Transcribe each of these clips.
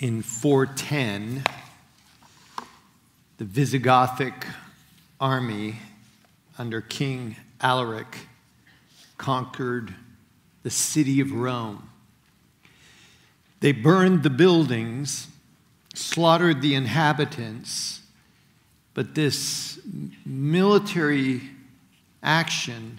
In 410, the Visigothic army under King Alaric conquered the city of Rome. They burned the buildings, slaughtered the inhabitants, but this military action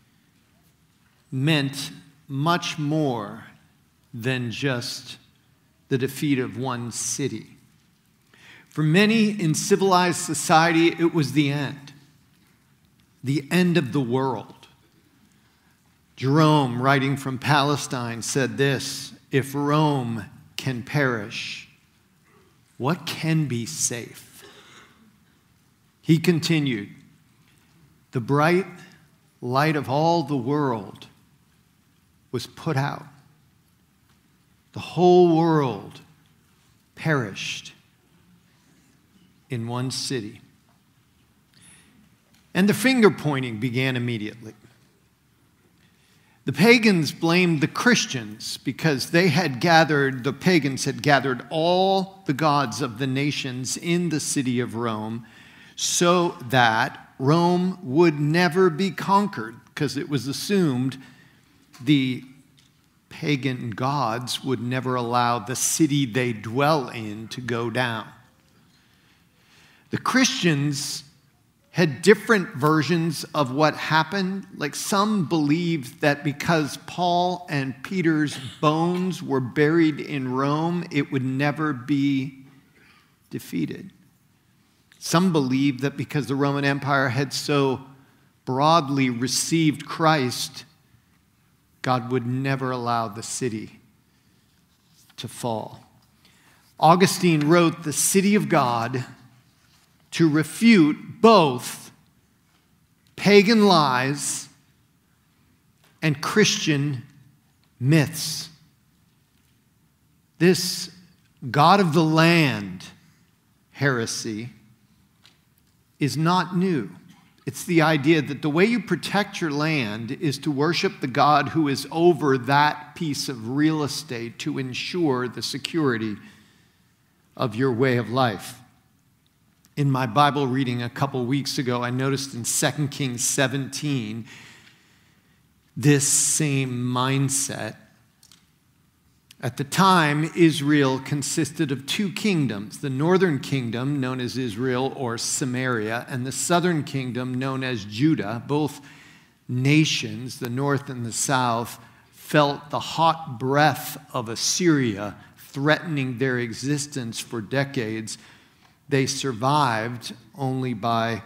meant much more than just the defeat of one city. For many in civilized society, it was the end of the world. Jerome, writing from Palestine, said this: "If Rome can perish, what can be safe?" He continued, "The bright light of all the world was put out. The whole world perished in one city." And the finger pointing began immediately. The pagans blamed the Christians because the pagans had gathered all the gods of the nations in the city of Rome so that Rome would never be conquered, because it was assumed the pagan gods would never allow the city they dwell in to go down. The Christians had different versions of what happened. Like, some believed that because Paul and Peter's bones were buried in Rome, it would never be defeated. Some believed that because the Roman Empire had so broadly received Christ, God would never allow the city to fall. Augustine wrote "The City of God" to refute both pagan lies and Christian myths. This God of the land heresy is not new. It's the idea that the way you protect your land is to worship the God who is over that piece of real estate to ensure the security of your way of life. In my Bible reading a couple weeks ago, I noticed in 2 Kings 17 this same mindset. At the time, Israel consisted of two kingdoms: the northern kingdom, known as Israel or Samaria, and the southern kingdom, known as Judah. Both nations, the north and the south, felt the hot breath of Assyria threatening their existence for decades. They survived only by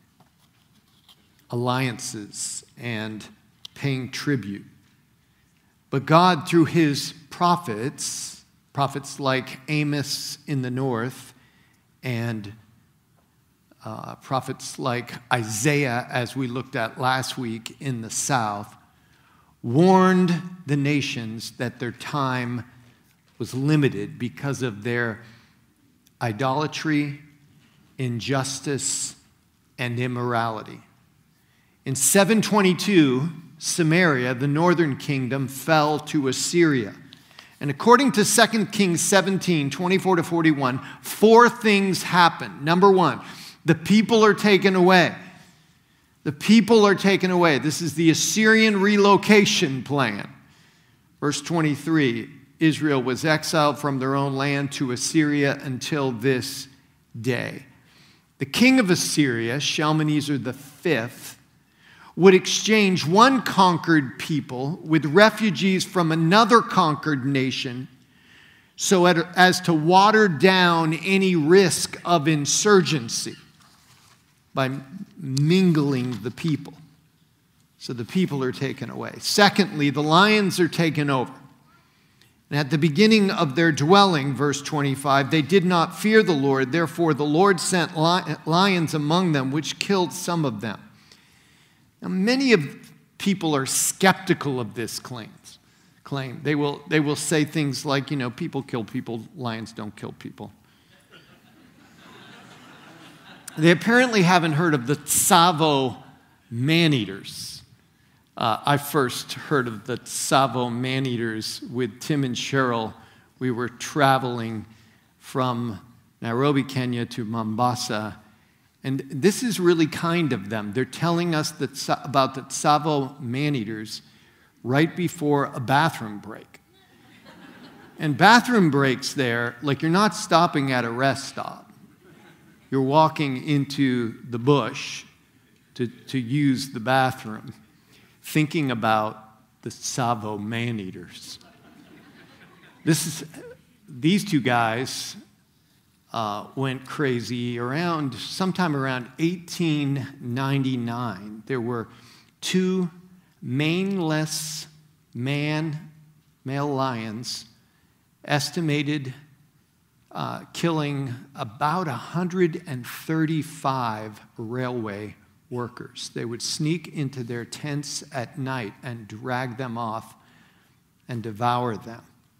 alliances and paying tribute. But God, through his prophets like Amos in the north and prophets like Isaiah, as we looked at last week, in the south, warned the nations that their time was limited because of their idolatry, injustice, and immorality. In 722, Samaria, the northern kingdom, fell to Assyria. And according to 2 Kings 17, 24-41, four things happened. Number one, the people are taken away. The people are taken away. This is the Assyrian relocation plan. Verse 23, Israel was exiled from their own land to Assyria until this day. The king of Assyria, Shalmaneser V, would exchange one conquered people with refugees from another conquered nation so as to water down any risk of insurgency by mingling the people. So the people are taken away. Secondly, the lions are taken over. And at the beginning of their dwelling, verse 25, they did not fear the Lord. Therefore, the Lord sent lions among them, which killed some of them. Now, many of people are skeptical of this claim. They will say things like, people kill people, lions don't kill people. They apparently haven't heard of the Tsavo man-eaters. I first heard of the Tsavo man-eaters with Tim and Cheryl. We were traveling from Nairobi, Kenya to Mombasa. And this is really kind of them. They're telling us about the Tsavo man-eaters right before a bathroom break. And bathroom breaks there, like you're not stopping at a rest stop. You're walking into the bush to use the bathroom, thinking about the Tsavo man-eaters. These two guys went crazy sometime around 1899. There were two maneless male lions estimated killing about 135 railway workers. They would sneak into their tents at night and drag them off and devour them.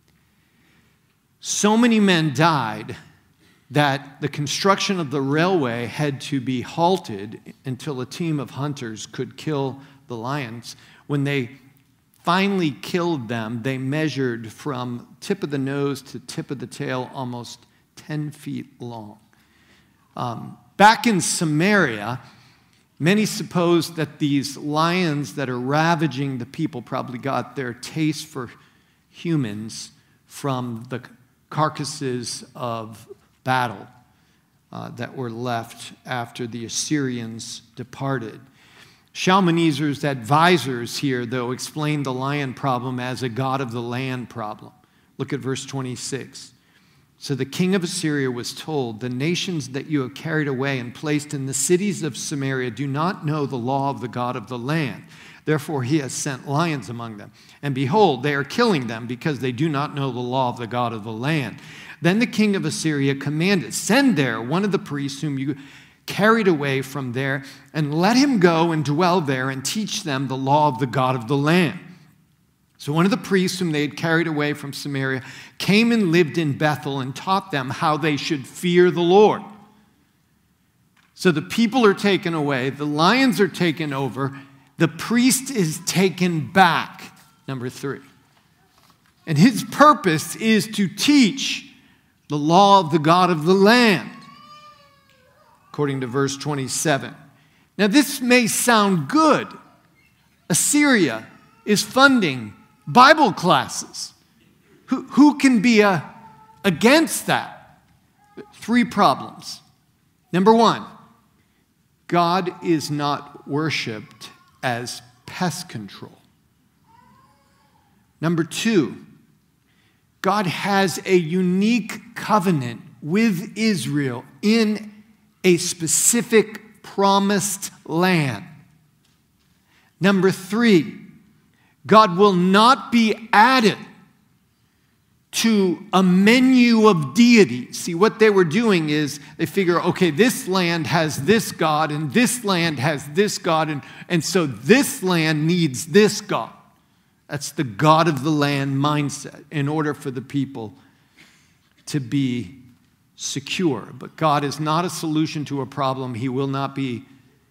So many men died that the construction of the railway had to be halted until a team of hunters could kill the lions. When they finally killed them, they measured from tip of the nose to tip of the tail almost 10 feet long. Back in Samaria, many suppose that these lions that are ravaging the people probably got their taste for humans from the carcasses of battle that were left after the Assyrians departed. Shalmaneser's advisors here, though, explain the lion problem as a God of the land problem. Look at verse 26. So the king of Assyria was told, "The nations that you have carried away and placed in the cities of Samaria do not know the law of the God of the land. Therefore he has sent lions among them. And behold, they are killing them because they do not know the law of the God of the land." Then the king of Assyria commanded, "Send there one of the priests whom you carried away from there, and let him go and dwell there and teach them the law of the God of the land." So one of the priests whom they had carried away from Samaria came and lived in Bethel and taught them how they should fear the Lord. So the people are taken away, the lions are taken over, the priest is taken back, number 3. And his purpose is to teach the law of the God of the land, according to verse 27. Now this may sound good. Assyria is funding Bible classes. Who can be against that? 3 problems. Number 1, God is not worshiped as pest control. Number 2, God has a unique covenant with Israel in a specific promised land. Number 3, God will not be added to a menu of deities. See, what they were doing is they figure, okay, this land has this God, and this land has this God, and so this land needs this God. That's the God of the land mindset in order for the people to be secure. But God is not a solution to a problem. He will not be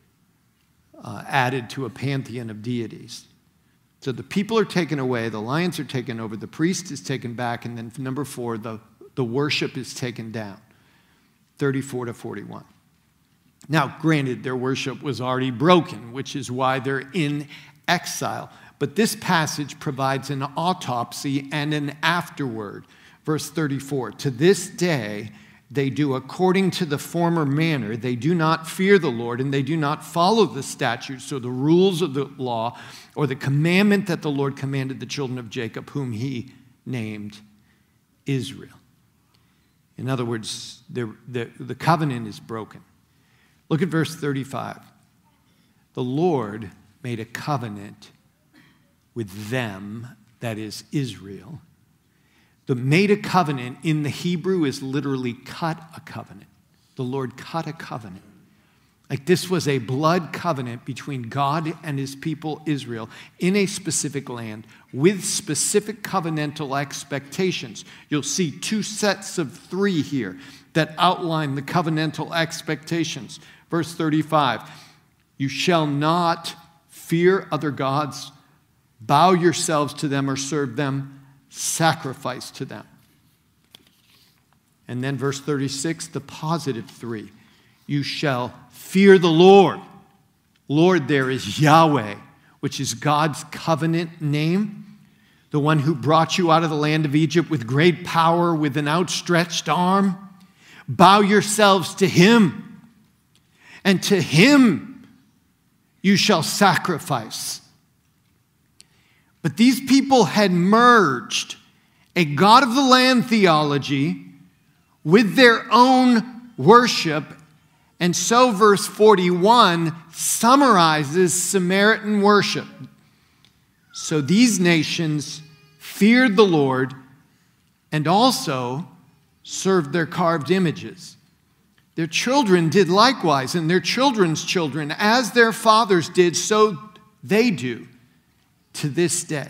added to a pantheon of deities. So the people are taken away, the lions are taken over, the priest is taken back, and then number 4, the worship is taken down. 34 to 41. Now, granted, their worship was already broken, which is why they're in exile. But this passage provides an autopsy and an afterword. Verse 34, "To this day they do according to the former manner. They do not fear the Lord, and they do not follow the statutes or the rules of the law or the commandment that the Lord commanded the children of Jacob, whom he named Israel." In other words, the covenant is broken. Look at verse 35. "The Lord made a covenant with them," that is Israel. The made a covenant in the Hebrew is literally cut a covenant. The Lord cut a covenant. Like this was a blood covenant between God and his people Israel in a specific land with specific covenantal expectations. You'll see 2 sets of 3 here that outline the covenantal expectations. Verse 35, "You shall not fear other gods, bow yourselves to them or serve them, sacrifice to them." And then verse 36, the positive three. You shall fear the Lord. Lord there is Yahweh, which is God's covenant name, the one who brought you out of the land of Egypt with great power, with an outstretched arm. Bow yourselves to him, and to him you shall sacrifice. But these people had merged a God of the land theology with their own worship. And so verse 41 summarizes Samaritan worship. So these nations feared the Lord and also served their carved images. Their children did likewise, and their children's children, as their fathers did, so they do to this day.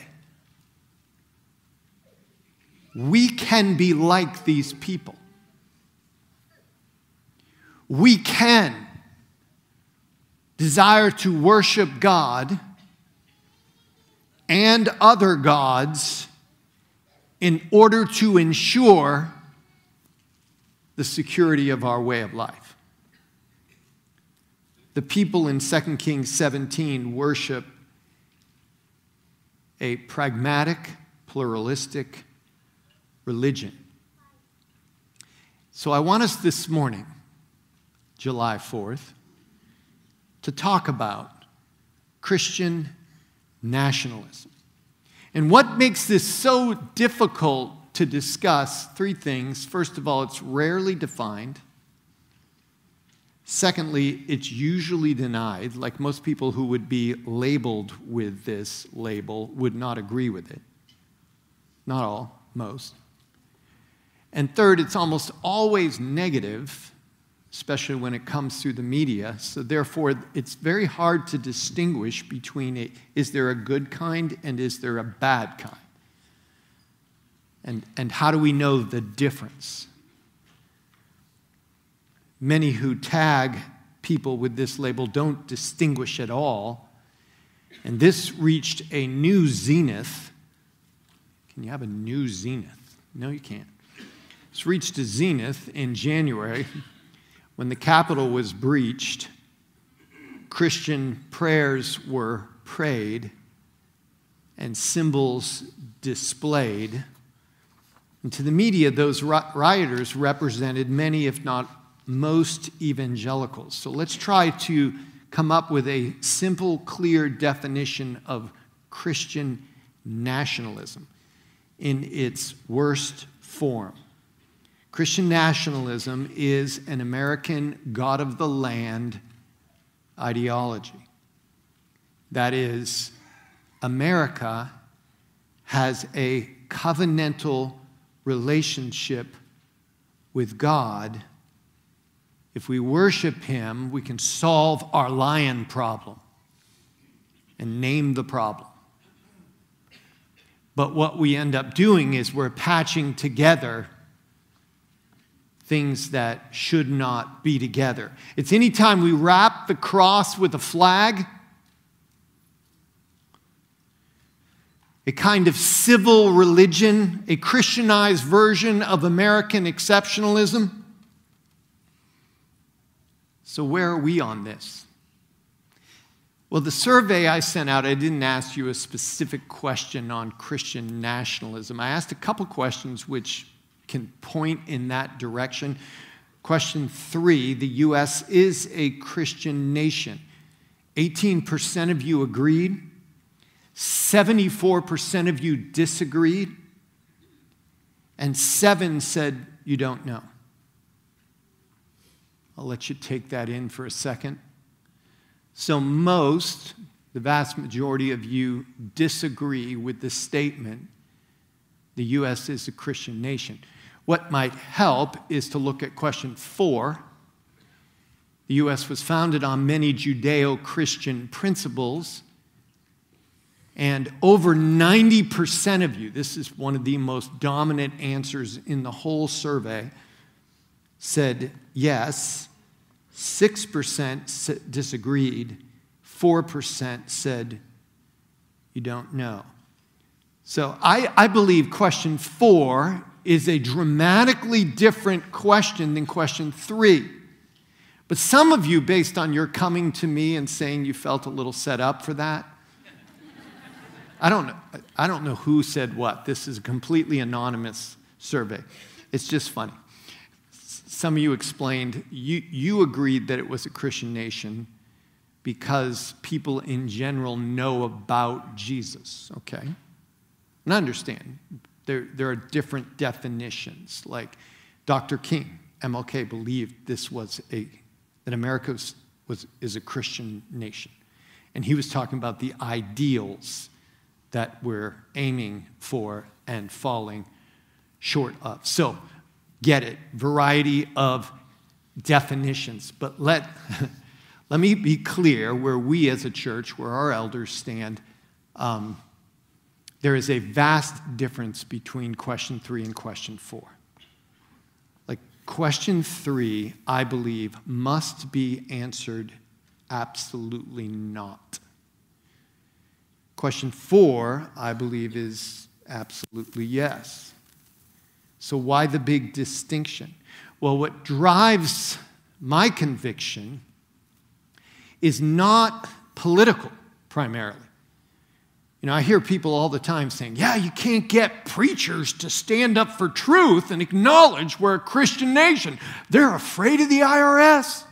We can be like these people. We can desire to worship God and other gods in order to ensure the security of our way of life. The people in 2 Kings 17 worship a pragmatic, pluralistic religion. So I want us this morning, July 4th, to talk about Christian nationalism. And what makes this so difficult to discuss? Three things. First of all, it's rarely defined. Secondly, it's usually denied. Like most people who would be labeled with this label would not agree with it. Not all, most. And third, it's almost always negative, especially when it comes through the media. So therefore, it's very hard to distinguish between is there a good kind and is there a bad kind? And how do we know the difference? Many who tag people with this label don't distinguish at all. And this reached a new zenith. Can you have a new zenith? No, you can't. It's reached a zenith in January when the Capitol was breached. Christian prayers were prayed and symbols displayed. And to the media, those rioters represented many, if not most, evangelicals. So let's try to come up with a simple, clear definition of Christian nationalism in its worst form. Christian nationalism is an American God of the land ideology. That is, America has a covenantal relationship with God. If we worship him, we can solve our lion problem and name the problem. But what we end up doing is we're patching together things that should not be together. It's anytime we wrap the cross with a flag, a kind of civil religion, a Christianized version of American exceptionalism. So where are we on this? Well, the survey I sent out, I didn't ask you a specific question on Christian nationalism. I asked a couple questions which can point in that direction. Question 3, the U.S. is a Christian nation. 18% of you agreed. 74% of you disagreed. And 7 said you don't know. I'll let you take that in for a second. So the vast majority of you disagree with the statement, the U.S. is a Christian nation. What might help is to look at question 4. The U.S. was founded on many Judeo-Christian principles, and over 90% of you, this is one of the most dominant answers in the whole survey, said yes. 6% disagreed. 4% said you don't know. So I believe question 4 is a dramatically different question than question 3. But some of you, based on your coming to me and saying you felt a little set up for that, I don't know who said what. This is a completely anonymous survey. It's just funny. Some of you explained, you agreed that it was a Christian nation because people in general know about Jesus, okay? And I understand. There are different definitions. Like Dr. King, MLK, believed that America is a Christian nation. And he was talking about the ideals that we're aiming for and falling short of. So, get it, variety of definitions. But let me be clear where we as a church, where our elders stand, there is a vast difference between question 3 and question 4. Like question 3, I believe, must be answered absolutely not. Question 4, I believe, is absolutely yes. So why the big distinction? Well, what drives my conviction is not political, primarily. You know, I hear people all the time saying, yeah, you can't get preachers to stand up for truth and acknowledge we're a Christian nation. They're afraid of the IRS.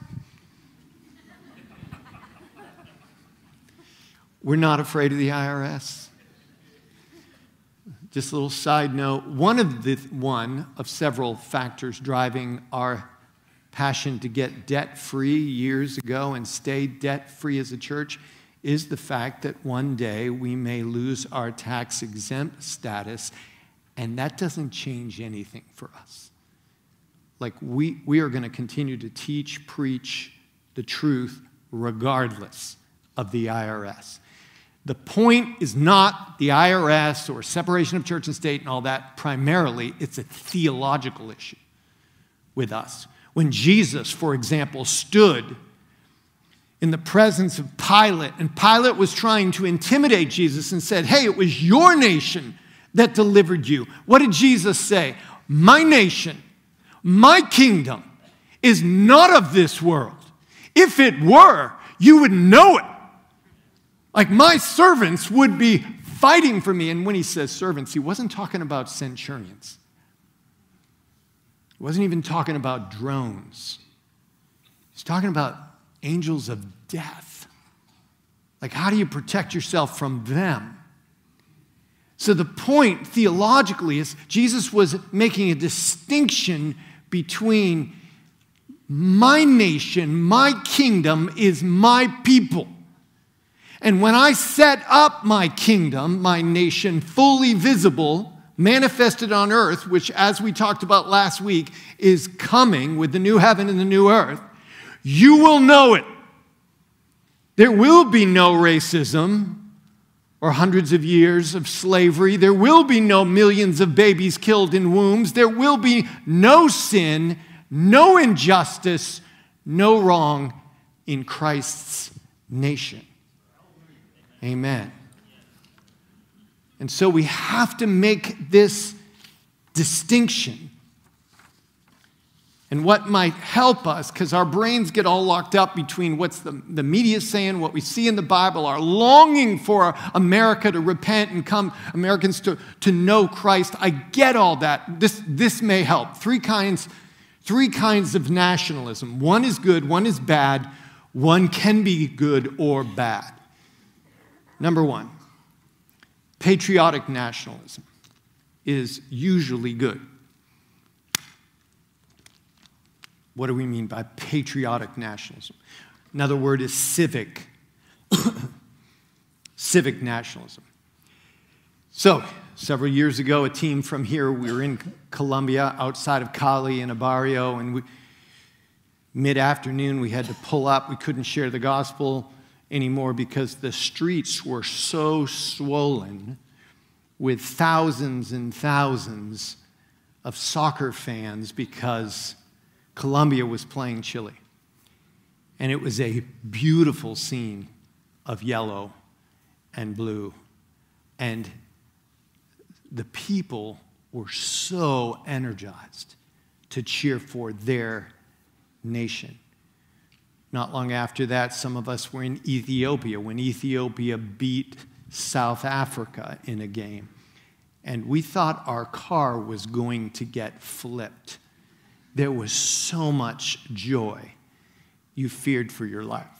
We're not afraid of the IRS. Just a little side note, one of several factors driving our passion to get debt-free years ago and stay debt-free as a church is the fact that one day we may lose our tax-exempt status, and that doesn't change anything for us. Like, we are going to continue to teach, preach the truth regardless of the IRS. The point is not the IRS or separation of church and state and all that. Primarily, it's a theological issue with us. When Jesus, for example, stood in the presence of Pilate, and Pilate was trying to intimidate Jesus and said, hey, it was your nation that delivered you. What did Jesus say? My nation, my kingdom is not of this world. If it were, you would know it. Like my servants would be fighting for me. And when he says servants, he wasn't talking about centurions. He wasn't even talking about drones. He's talking about angels of death. Like, how do you protect yourself from them? So the point theologically is Jesus was making a distinction between my nation, my kingdom is my people. And when I set up my kingdom, my nation, fully visible, manifested on earth, which, as we talked about last week, is coming with the new heaven and the new earth, you will know it. There will be no racism or hundreds of years of slavery. There will be no millions of babies killed in wombs. There will be no sin, no injustice, no wrong in Christ's nation. Amen. And so we have to make this distinction. And what might help us, because our brains get all locked up between what's the media saying, what we see in the Bible, our longing for America to repent and come, Americans to know Christ. I get all that. This may help. Three kinds of nationalism. One is good, one is bad, one can be good or bad. Number one, patriotic nationalism is usually good. What do we mean by patriotic nationalism? Another word is civic. Civic nationalism. So, several years ago, a team from here, we were in Colombia, outside of Cali in a barrio, and mid-afternoon we had to pull up. We couldn't share the gospel anymore because the streets were so swollen with thousands and thousands of soccer fans because Colombia was playing Chile. And it was a beautiful scene of yellow and blue. And the people were so energized to cheer for their nation. Not long after that, some of us were in Ethiopia when Ethiopia beat South Africa in a game. And we thought our car was going to get flipped. There was so much joy. You feared for your life.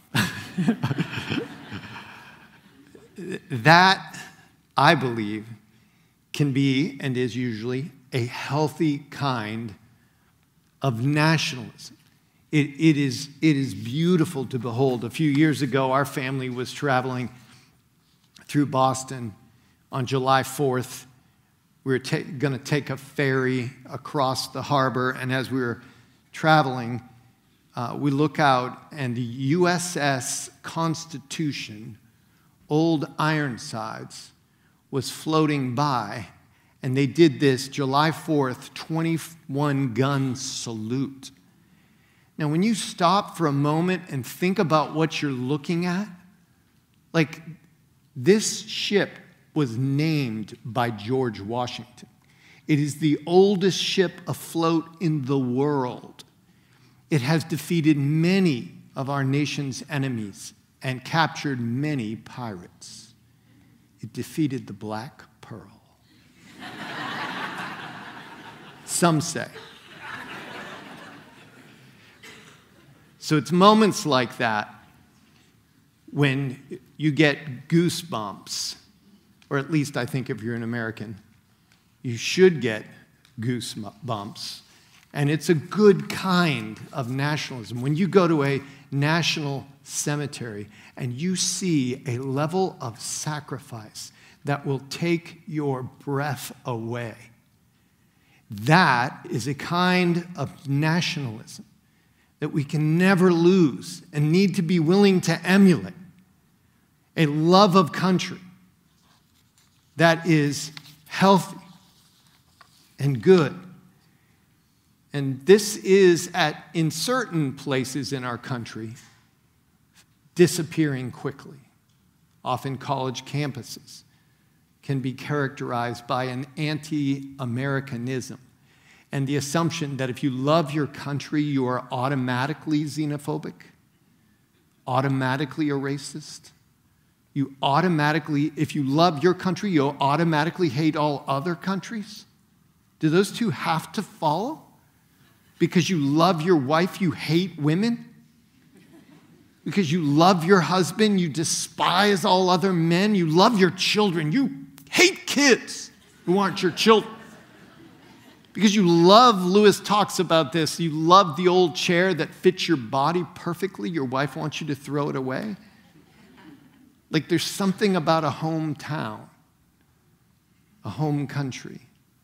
That, I believe, can be and is usually a healthy kind of nationalism. It is beautiful to behold. A few years ago, our family was traveling through Boston on July 4th. We were going to take a ferry across the harbor, and as we were traveling, we look out, and the USS Constitution, Old Ironsides, was floating by, and they did this July 4th 21-gun salute. Now, when you stop for a moment and think about what you're looking at, like this ship was named by George Washington. It is the oldest ship afloat in the world. It has defeated many of our nation's enemies and captured many pirates. It defeated the Black Pearl. Some say. So it's moments like that when you get goosebumps, or at least I think if you're an American, you should get goosebumps. And it's a good kind of nationalism. When you go to a national cemetery and you see a level of sacrifice that will take your breath away, that is a kind of nationalism that we can never lose and need to be willing to emulate. A love of country that is healthy and good. And this is, in certain places in our country, disappearing quickly. Often college campuses can be characterized by an anti-Americanism and the assumption that if you love your country, you are automatically xenophobic, automatically a racist. You automatically, if you love your country, you'll automatically hate all other countries. Do those two have to follow? Because you love your wife, you hate women? Because you love your husband, you despise all other men? You love your children, you hate kids who aren't your children? Because you love, Lewis talks about this, you love the old chair that fits your body perfectly, your wife wants you to throw it away? Like there's something about a hometown, a home country,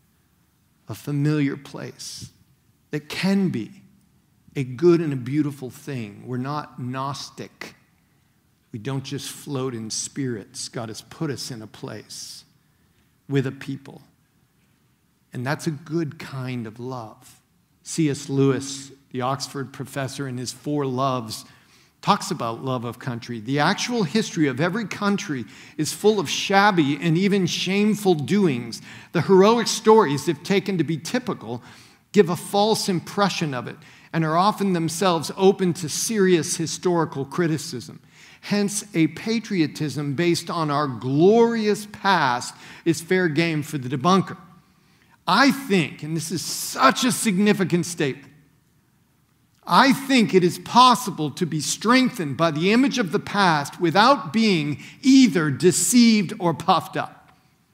a familiar place that can be a good and a beautiful thing. We're not Gnostic. We don't just float in spirits. God has put us in a place with a people. And that's a good kind of love. C.S. Lewis, the Oxford professor, in his Four Loves, talks about love of country. The actual history of every country is full of shabby and even shameful doings. The heroic stories, if taken to be typical, give a false impression of it and are often themselves open to serious historical criticism. Hence, a patriotism based on our glorious past is fair game for the debunker. I think, and this is such a significant statement, I think it is possible to be strengthened by the image of the past without being either deceived or puffed up.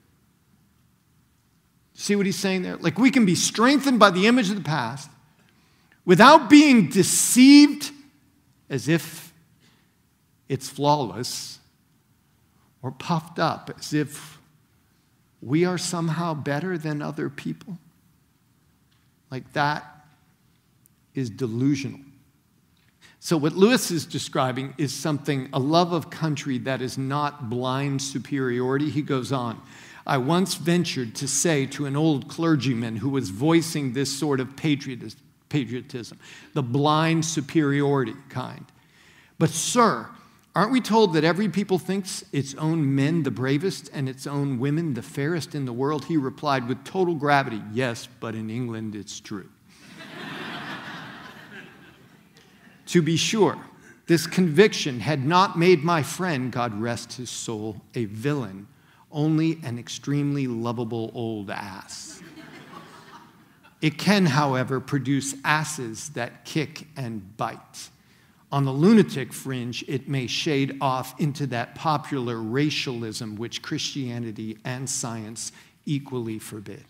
See what he's saying there? Like we can be strengthened by the image of the past without being deceived as if it's flawless or puffed up as if we are somehow better than other people. Like that is delusional. So what Lewis is describing is something, a love of country that is not blind superiority. He goes on, I once ventured to say to an old clergyman who was voicing this sort of patriotism, the blind superiority kind, but sir, Aren't we told that every people thinks its own men the bravest and its own women the fairest in the world? He replied with total gravity, yes, but in England it's true. To be sure, this conviction had not made my friend, God rest his soul, a villain, only an extremely lovable old ass. It can, however, produce asses that kick and bite. On the lunatic fringe, it may shade off into that popular racialism which Christianity and science equally forbid.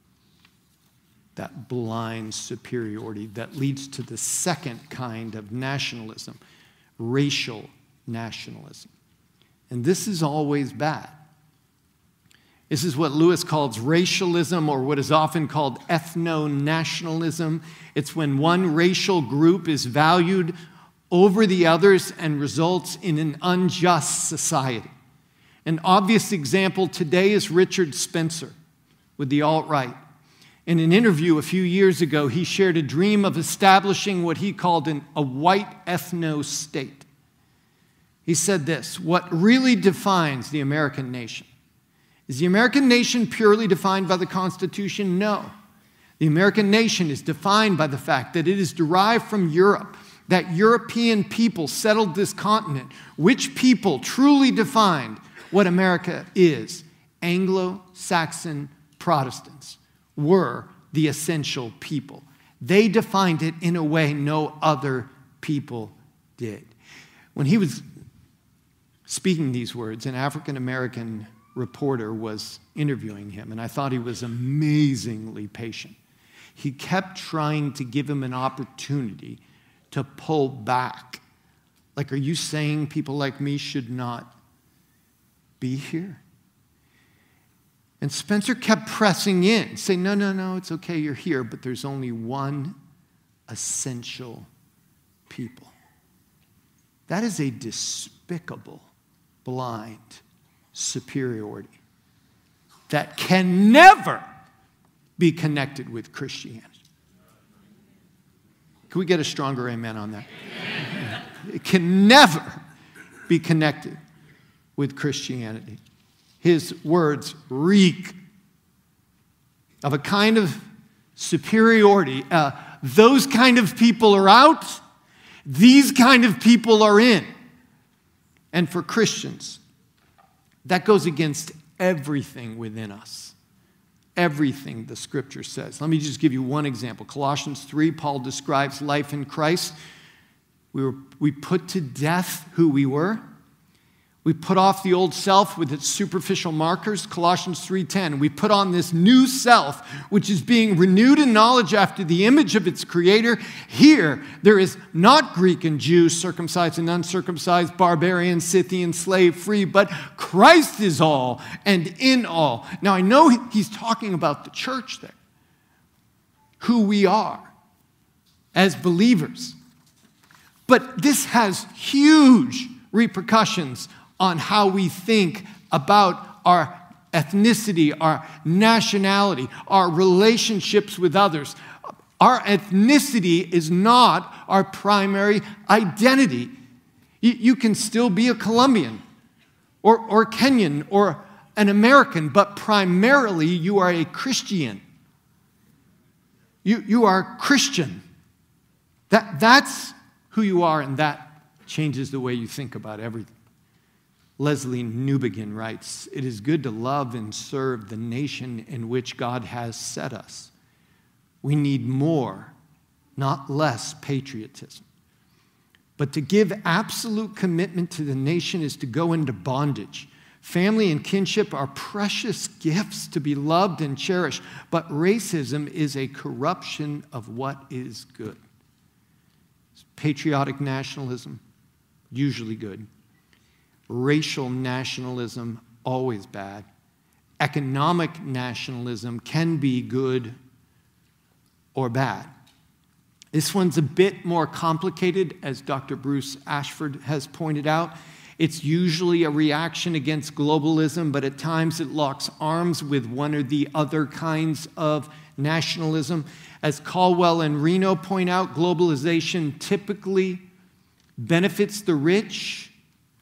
That blind superiority that leads to the second kind of nationalism, racial nationalism. And this is always bad. This is what Lewis calls racialism, or what is often called ethno-nationalism. It's when one racial group is valued over the others and results in an unjust society. An obvious example today is Richard Spencer with the alt-right. In an interview a few years ago, he shared a dream of establishing what he called a white ethno-state. He said this: what really defines the American nation? Is the American nation purely defined by the Constitution? No. The American nation is defined by the fact that it is derived from Europe, that European people settled this continent, which people truly defined what America is. Anglo-Saxon Protestants were the essential people. They defined it in a way no other people did. When he was speaking these words, an African-American reporter was interviewing him, and I thought he was amazingly patient. He kept trying to give him an opportunity to pull back. Like, are you saying people like me should not be here? And Spencer kept pressing in, saying, no, it's okay, you're here, but there's only one essential people. That is a despicable, blind superiority that can never be connected with Christianity. Can we get a stronger amen on that? Amen. It can never be connected with Christianity. His words reek of a kind of superiority. Those kind of people are out. These kind of people are in. And for Christians, that goes against everything within us. Everything the Scripture says. Let me just give you one example. Colossians 3, Paul describes life in Christ. We put to death who we were. We put off the old self with its superficial markers, Colossians 3:10. We put on this new self, which is being renewed in knowledge after the image of its creator. Here, there is not Greek and Jew, circumcised and uncircumcised, barbarian, Scythian, slave, free, but Christ is all and in all. Now, I know he's talking about the church there, who we are as believers. But this has huge repercussions on how we think about our ethnicity, our nationality, our relationships with others. Our ethnicity is not our primary identity. You can still be a Colombian or Kenyan or an American, but primarily you are a Christian. You are Christian. That's who you are, and that changes the way you think about everything. Leslie Newbegin writes, "It is good to love and serve the nation in which God has set us. We need more, not less patriotism. But to give absolute commitment to the nation is to go into bondage. Family and kinship are precious gifts to be loved and cherished, but racism is a corruption of what is good." Patriotic nationalism, usually good. Racial nationalism, always bad. Economic nationalism can be good or bad. This one's a bit more complicated, as Dr. Bruce Ashford has pointed out. It's usually a reaction against globalism, but at times it locks arms with one or the other kinds of nationalism. As Caldwell and Reno point out, globalization typically benefits the rich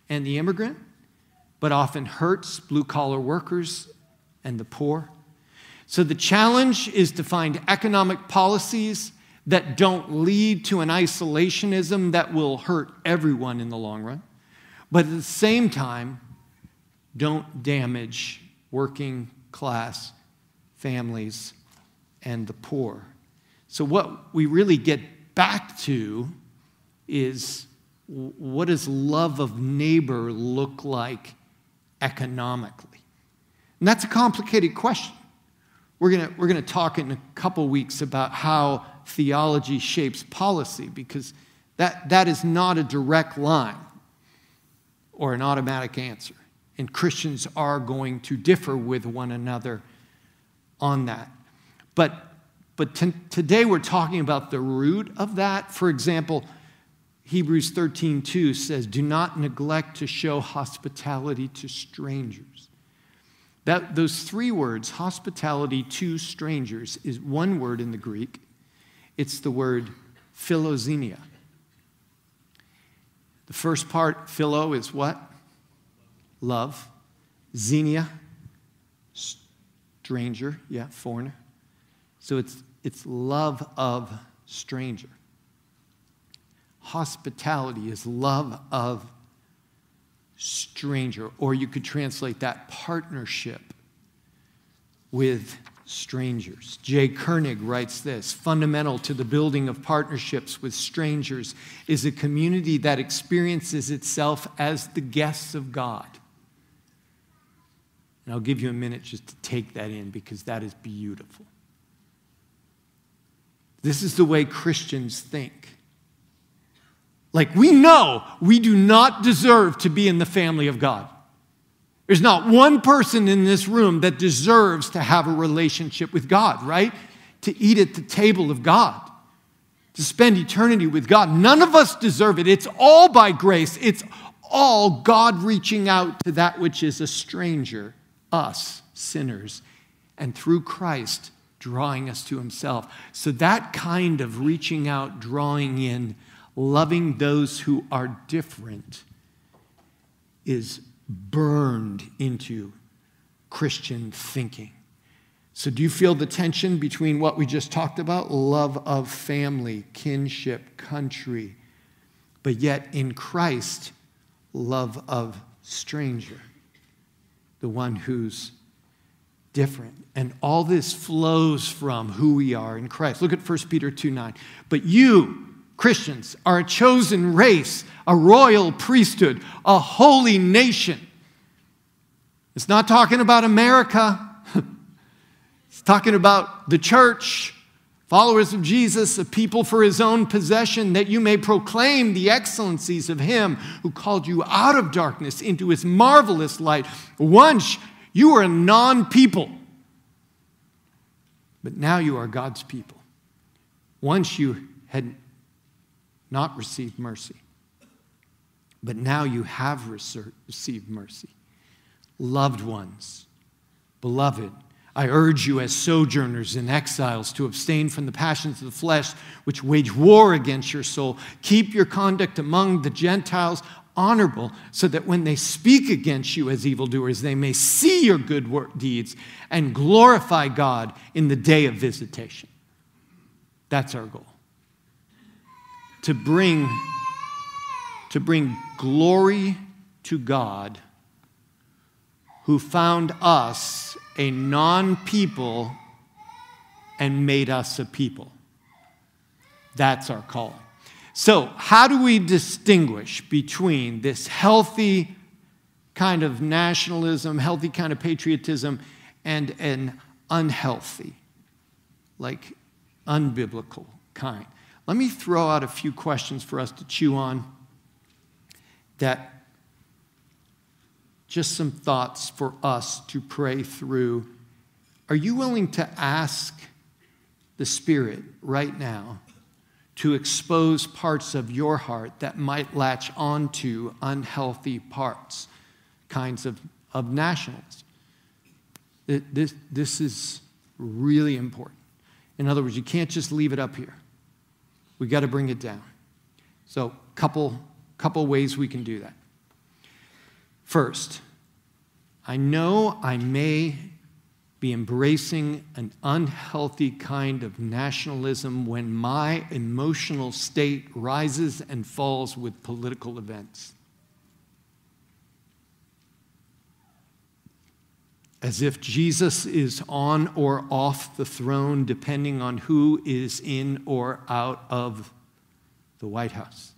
and the immigrant, but often hurts blue-collar workers and the poor. So the challenge is to find economic policies that don't lead to an isolationism that will hurt everyone in the long run, but at the same time, don't damage working class families and the poor. So what we really get back to is, what does love of neighbor look like economically? And that's a complicated question. We're gonna talk in a couple weeks about how theology shapes policy, because that is not a direct line or an automatic answer. And Christians are going to differ with one another on that. But today we're talking about the root of that. For example, Hebrews 13:2 says, "Do not neglect to show hospitality to strangers." Those three words, hospitality to strangers, is one word in the Greek. It's the word philoxenia. The first part, philo, is what? Love. Xenia, stranger, foreigner. So it's love of stranger. Hospitality is love of stranger, or you could translate that partnership with strangers. Jay Koenig writes this: fundamental to the building of partnerships with strangers is a community that experiences itself as the guests of God. And I'll give you a minute just to take that in, because that is beautiful. This is the way Christians think. Like, we know we do not deserve to be in the family of God. There's not one person in this room that deserves to have a relationship with God, right? To eat at the table of God, to spend eternity with God. None of us deserve it. It's all by grace. It's all God reaching out to that which is a stranger, us, sinners, and through Christ drawing us to himself. So that kind of reaching out, drawing in, loving those who are different is burned into Christian thinking. So do you feel the tension between what we just talked about? Love of family, kinship, country, but yet in Christ, love of stranger, the one who's different. And all this flows from who we are in Christ. Look at 1 Peter 2:9. But you, Christians, are a chosen race, a royal priesthood, a holy nation. It's not talking about America. It's talking about the church, followers of Jesus, a people for his own possession, that you may proclaim the excellencies of him who called you out of darkness into his marvelous light. Once you were a non-people, but now you are God's people. Once you had not received mercy, but now you have received mercy. Loved ones, beloved, I urge you as sojourners and exiles to abstain from the passions of the flesh which wage war against your soul. Keep your conduct among the Gentiles honorable, so that when they speak against you as evildoers, they may see your good deeds and glorify God in the day of visitation. That's our goal. To bring glory to God, who found us a non-people and made us a people. That's our call. So how do we distinguish between this healthy kind of nationalism, healthy kind of patriotism, and an unhealthy, like unbiblical kind? Let me throw out a few questions for us to chew on, that just some thoughts for us to pray through. Are you willing to ask the Spirit right now to expose parts of your heart that might latch onto unhealthy parts, kinds of nationalism? This is really important. In other words, you can't just leave it up here. We got to bring it down. So couple ways we can do that. First, I know I may be embracing an unhealthy kind of nationalism when my emotional state rises and falls with political events. As if Jesus is on or off the throne depending on who is in or out of the White House.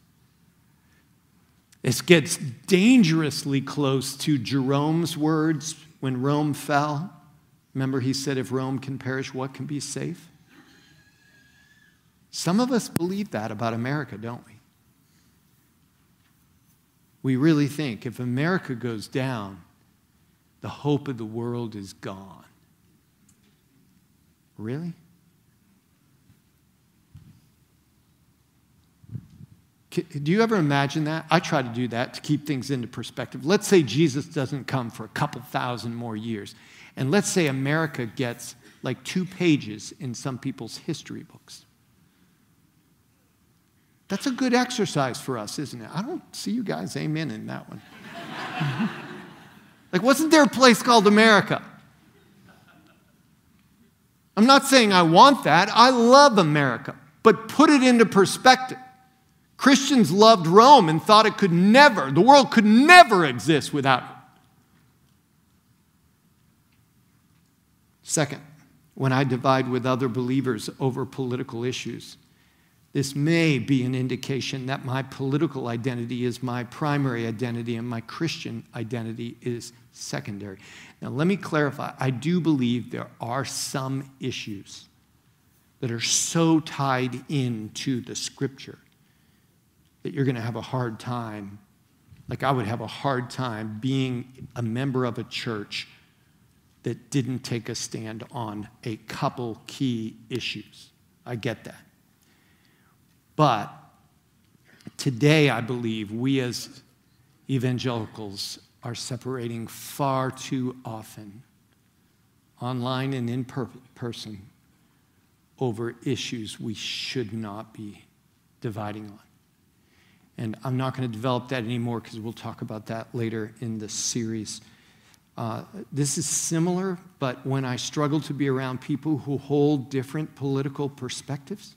This gets dangerously close to Jerome's words when Rome fell. Remember, he said, if Rome can perish, what can be safe? Some of us believe that about America, don't we? We really think if America goes down, the hope of the world is gone. Really? Do you ever imagine that? I try to do that to keep things into perspective. Let's say Jesus doesn't come for a couple thousand more years. And let's say America gets like 2 pages in some people's history books. That's a good exercise for us, isn't it? I don't see you guys amen in that one. Like, wasn't there a place called America? I'm not saying I want that. I love America. But put it into perspective. Christians loved Rome and thought the world could never exist without it. Second, when I divide with other believers over political issues, this may be an indication that my political identity is my primary identity and my Christian identity is secondary. Now, let me clarify. I do believe there are some issues that are so tied into the Scripture that you're going to have a hard time, like I would have a hard time being a member of a church that didn't take a stand on a couple key issues. I get that. But today, I believe we as evangelicals are separating far too often, online and in person, over issues we should not be dividing on. And I'm not going to develop that anymore because we'll talk about that later in the series. This is similar, but when I struggle to be around people who hold different political perspectives,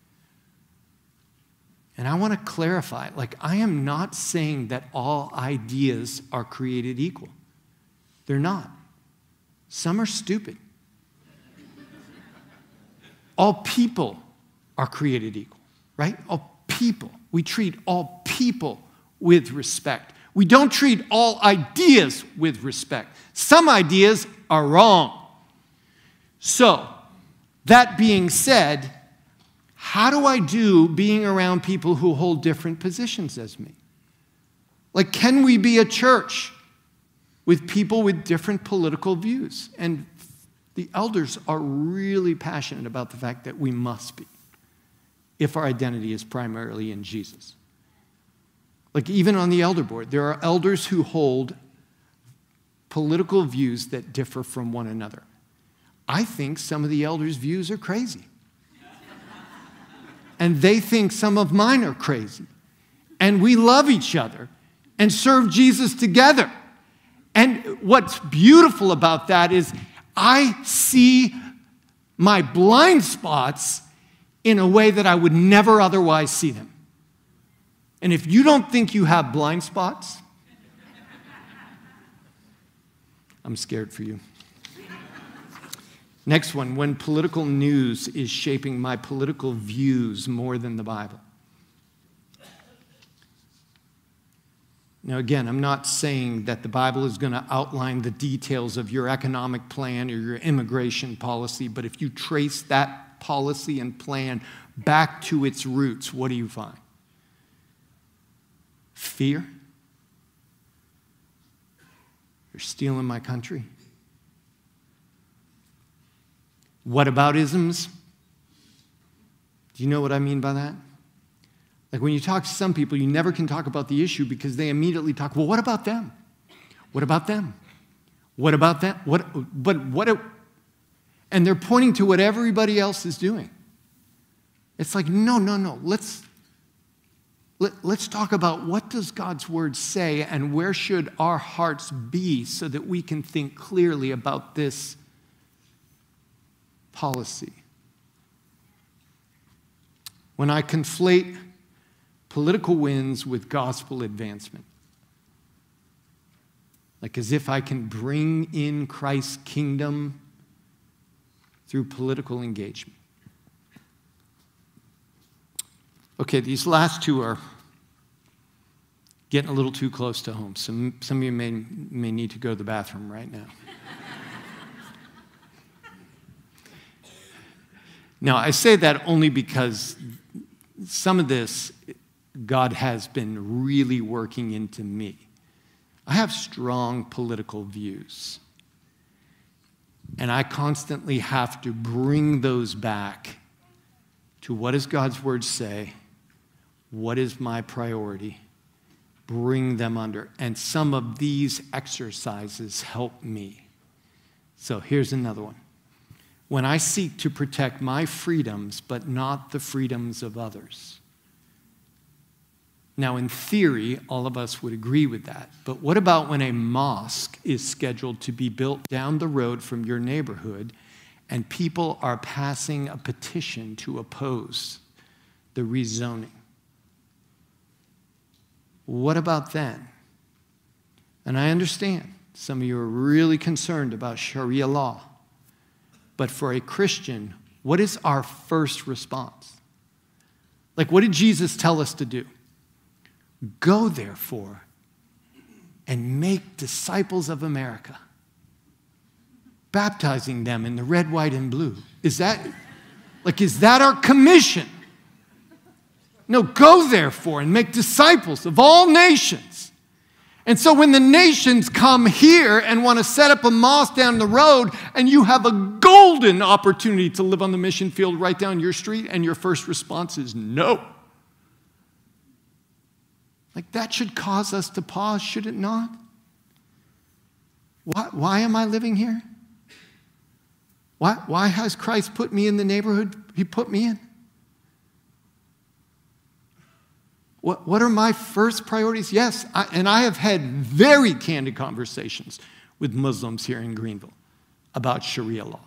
and I want to clarify, like, I am not saying that all ideas are created equal. They're not. Some are stupid. All people are created equal, right? All people. We treat all people with respect. We don't treat all ideas with respect. Some ideas are wrong. So, that being said, how do I do being around people who hold different positions as me? Like, can we be a church with people with different political views? And the elders are really passionate about the fact that we must be, if our identity is primarily in Jesus. Like, even on the elder board, there are elders who hold political views that differ from one another. I think some of the elders' views are crazy. And they think some of mine are crazy. And we love each other and serve Jesus together. And what's beautiful about that is I see my blind spots in a way that I would never otherwise see them. And if you don't think you have blind spots, I'm scared for you. Next one, when political news is shaping my political views more than the Bible. Now, again, I'm not saying that the Bible is going to outline the details of your economic plan or your immigration policy, but if you trace that policy and plan back to its roots, what do you find? Fear? You're stealing my country? Whataboutisms? Do you know what I mean by that? Like, when you talk to some people, you never can talk about the issue because they immediately talk, well, what about them? What about them? What about that? And they're pointing to what everybody else is doing. It's like, no. Let's talk about what does God's word say and where should our hearts be so that we can think clearly about this policy. When I conflate political wins with gospel advancement, like as if I can bring in Christ's kingdom through political engagement. Okay, these last two are getting a little too close to home. Some of you may need to go to the bathroom right now. Now, I say that only because some of this God has been really working into me. I have strong political views, and I constantly have to bring those back to what does God's word say, what is my priority, bring them under. And some of these exercises help me. So here's another one. When I seek to protect my freedoms, but not the freedoms of others. Now, in theory, all of us would agree with that. But what about when a mosque is scheduled to be built down the road from your neighborhood and people are passing a petition to oppose the rezoning? What about then? And I understand some of you are really concerned about Sharia law. But for a Christian, what is our first response? Like, what did Jesus tell us to do? Go, therefore, and make disciples of America, baptizing them in the red, white, and blue. Is that our commission? No, go, therefore, and make disciples of all nations. And so when the nations come here and want to set up a mosque down the road, and you have a golden opportunity to live on the mission field right down your street, and your first response is no. Like, that should cause us to pause, should it not? Why am I living here? Why has Christ put me in the neighborhood he put me in? What are my first priorities? Yes, I have had very candid conversations with Muslims here in Greenville about Sharia law.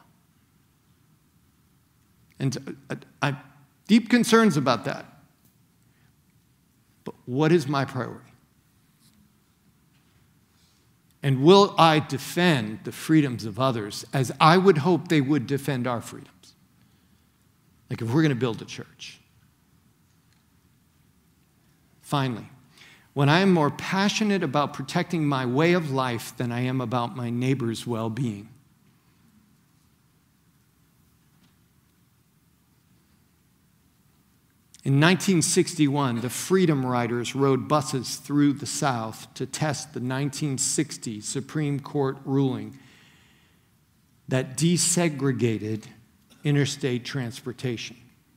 And I have deep concerns about that. But what is my priority? And will I defend the freedoms of others as I would hope they would defend our freedoms? Like, if we're going to build a church. Finally, when I am more passionate about protecting my way of life than I am about my neighbor's well-being. In 1961, the Freedom Riders rode buses through the South to test the 1960 Supreme Court ruling that desegregated interstate transportation.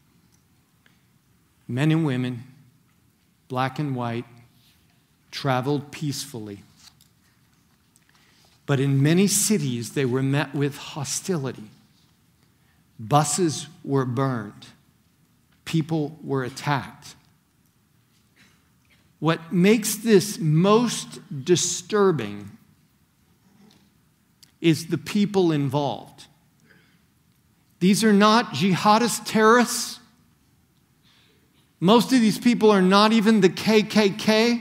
Men and women, black and white, traveled peacefully. But in many cities, they were met with hostility. Buses were burned. People were attacked. What makes this most disturbing is the people involved. These are not jihadist terrorists. Most of these people are not even the KKK.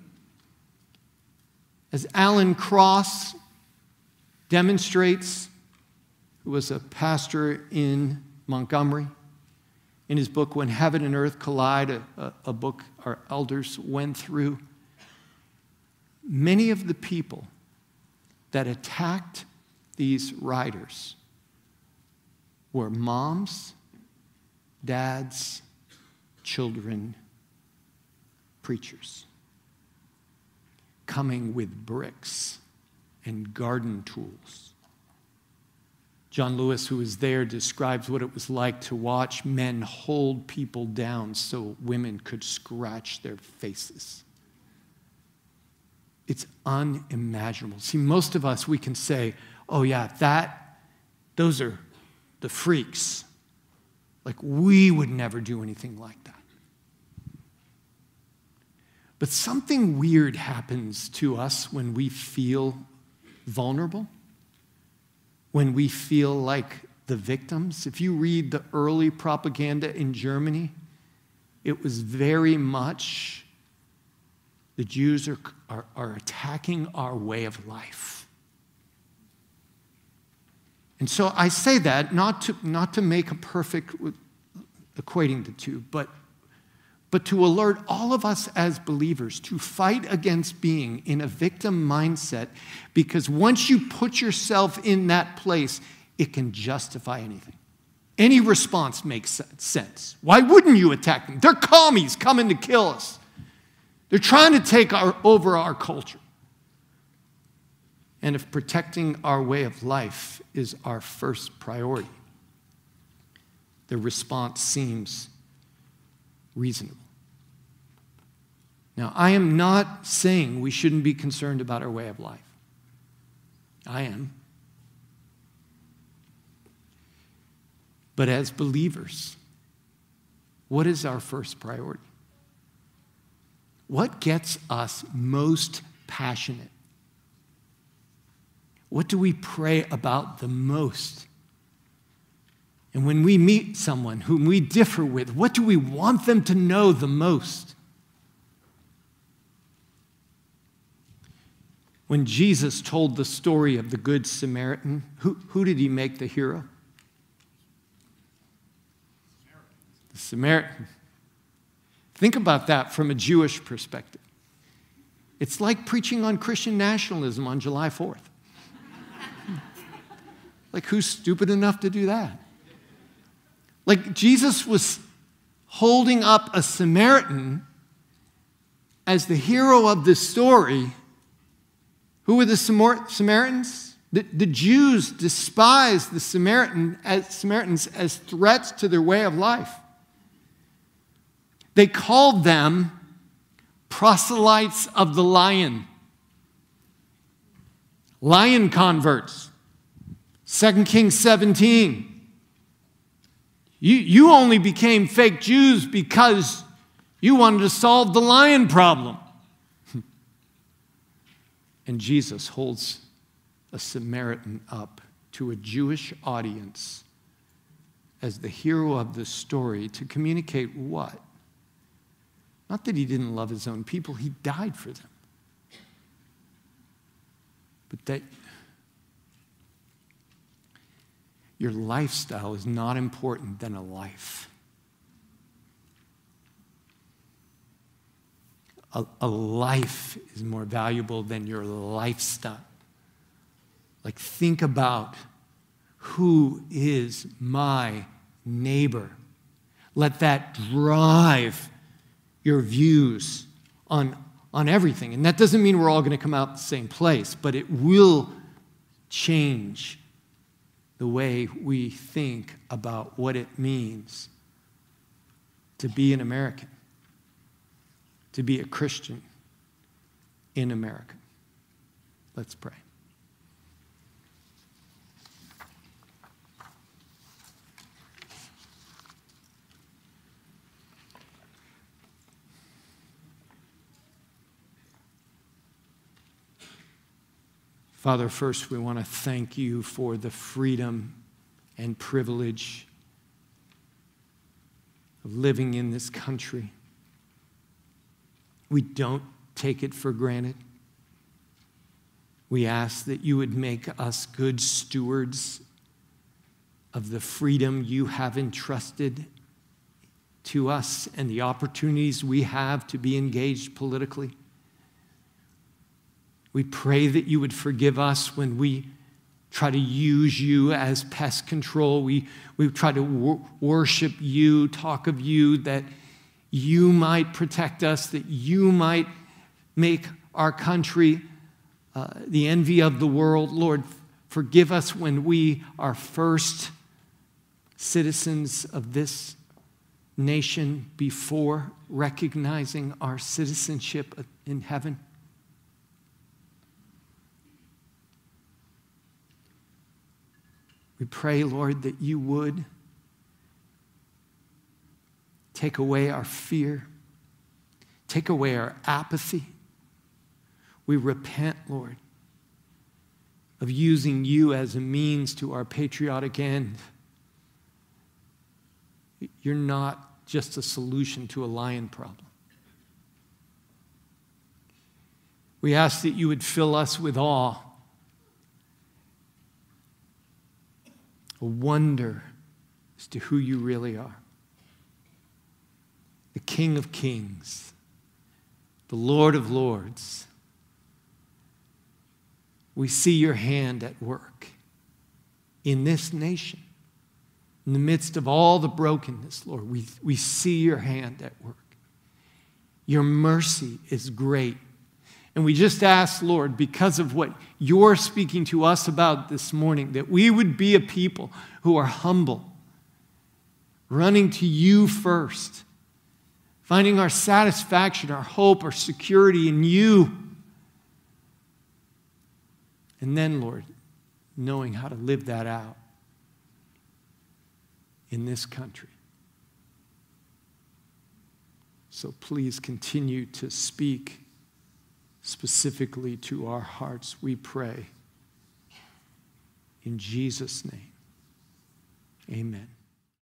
As Alan Cross demonstrates, who was a pastor in Montgomery, in his book, When Heaven and Earth Collide, a book our elders went through, many of the people that attacked these riders were moms, dads, children, preachers, coming with bricks and garden tools. John Lewis, who was there, describes what it was like to watch men hold people down so women could scratch their faces. It's unimaginable. See, most of us, we can say, oh yeah, those are the freaks. Like, we would never do anything like that. But something weird happens to us when we feel vulnerable, when we feel like the victims. If you read the early propaganda in Germany, it was very much the Jews are attacking our way of life. And so I say that not to make a perfect equating the two, but to alert all of us as believers to fight against being in a victim mindset, because once you put yourself in that place, it can justify anything. Any response makes sense. Why wouldn't you attack them? They're commies coming to kill us. They're trying to take over our culture. And if protecting our way of life is our first priority, the response seems reasonable. Now, I am not saying we shouldn't be concerned about our way of life. I am. But as believers, what is our first priority? What gets us most passionate? What do we pray about the most? And when we meet someone whom we differ with, what do we want them to know the most? When Jesus told the story of the Good Samaritan, who did he make the hero? The Samaritan. Think about that from a Jewish perspective. It's like preaching on Christian nationalism on July 4th. Like, who's stupid enough to do that? Like, Jesus was holding up a Samaritan as the hero of this story. Who were the Samaritans? The Jews despised the Samaritans as threats to their way of life. They called them proselytes of the lion. Lion converts. 2 Kings 17. You only became fake Jews because you wanted to solve the lion problem. And Jesus holds a Samaritan up to a Jewish audience as the hero of the story to communicate what? Not that he didn't love his own people, he died for them. But that your lifestyle is not important than a life. A life is more valuable than your lifestyle. Like, think about who is my neighbor. Let that drive your views on everything. And that doesn't mean we're all going to come out the same place, but it will change the way we think about what it means to be an American, to be a Christian in America. Let's pray. Father, first we want to thank you for the freedom and privilege of living in this country. We don't take it for granted. We ask that you would make us good stewards of the freedom you have entrusted to us and the opportunities we have to be engaged politically. We pray that you would forgive us when we try to use you as pest control. We try to worship you, talk of you, that you might protect us, that you might make our country the envy of the world. Lord, forgive us when we are first citizens of this nation before recognizing our citizenship in heaven. We pray, Lord, that you would take away our fear, Take away our apathy. We repent, Lord, of using you as a means to our patriotic end. You're not just a solution to a lion problem. We ask that you would fill us with awe, a wonder as to who you really are. The King of Kings, the Lord of Lords. We see your hand at work in this nation. In the midst of all the brokenness, Lord, we see your hand at work. Your mercy is great. And we just ask, Lord, because of what you're speaking to us about this morning, that we would be a people who are humble, running to you first, finding our satisfaction, our hope, our security in you. And then, Lord, knowing how to live that out in this country. So please continue to speak specifically to our hearts, we pray. In Jesus' name, amen.